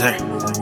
Sir.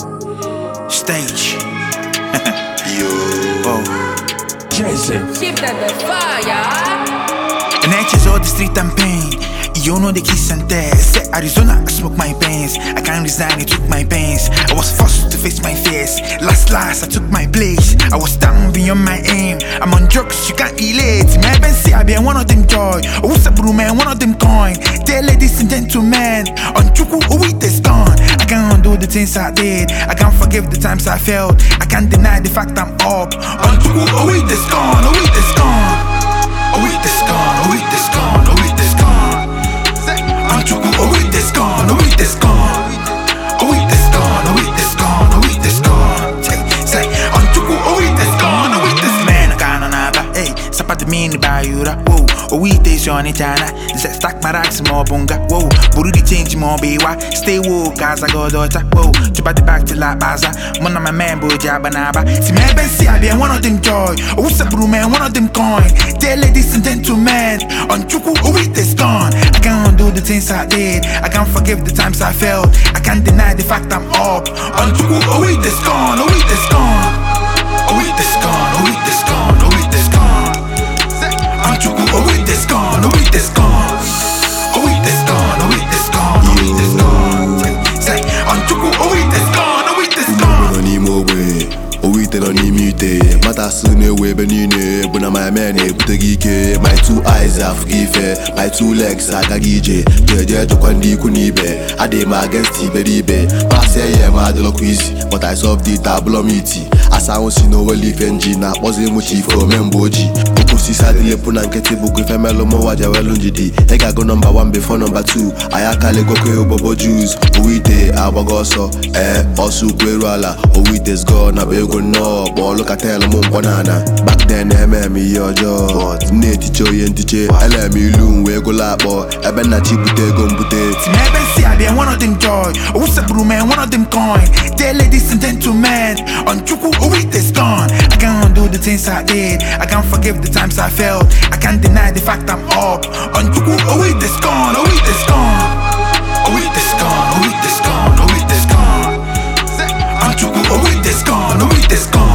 Stage. Yo. Wow. Jason. Shift at the fire. And actions all the street and pain. You know the kiss and tell. Say Arizona, I smoke my pains. I can't resign, it took my pains. I was forced to face my fears. Last, I took my place. I was down beyond my aim. I'm on drugs, you can't relate. Me ben say I be one of them joy. Oh, what's a brew man, one of them coin. Tell ladies and gentlemen, on Chuku, oh, it is gone. I can't undo the things I did. I can't forgive the times I failed. I can't deny the fact I'm up. On Chuku, oh, it is gone, oh, it is gone. Oh, it is gone, oh, it is gone, oh, it is gone. On Chuku, oh, it is gone, oh, it is gone. Oh, it is gone, oh, it is gone, oh, it is gone. Say, on Chuku, oh, it is gone, oh, it is man, I can't on aba, hey, sapa de mini bayura, whoa, oh, it is on it, China. Stack my racks more bunga, whoa, buru the change more bewa, stay woke, as I go daughter, whoa, to the back to La Baza, one of my man, Boja Banaba. See, me, Ben, see, I be one of them joy, oh, what's a brew man, one of them coin. Dear ladies and gentlemen, on Chuku, oh, it is gone. I can't undo the things I did. I can't forgive the times I failed. I can't deny the fact I'm up. On Chuku, oh, it is gone. Oh, it is gone. Oh, it is gone. Oh, it is gone. Oh, it is gone. On Chuku, oh, it is gone. Oh, it is gone. Oh, it is gone. Oh, it is gone. Oh, it is gone. Say, on Chuku, oh, it is gone. Oh, it is gone. Mata sune webe nine, buna my man butagike. My two eyes are forgive, my two legs are gagije. Jeje to kwandi kunibe, adema against iberibe. Pass ye ma de lo quiz, but I solved the tablo miti. As I was in over leaf engine, I was in muchi for memboji. Pussy sadly puna nkete buku femelo mo waja welunjidi. Ega go number 1 before number 2. Ayakale go kwe bobo juice. Uite abagoso, osu kwerala. Uite is gone, abego no. Look at tell them banana. Back then, me your job. Neti choy and teacher. I let me loom where go lap boy. I bet not cheap to go put it. Maybe see I be one of them joy. Oh, what's a brew man, one of them coin. Dear ladies and gentlemen, on Chuku, oh, it is gone. I can't undo the things I did. I can't forgive the times I failed. I can't deny the fact I'm up. On Chuku, oh, it is gone. Oh, it is gone. Oh, it is gone. Oh, it is gone. Oh, it is gone. On Chuku, oh, it is gone. Oh, it is gone.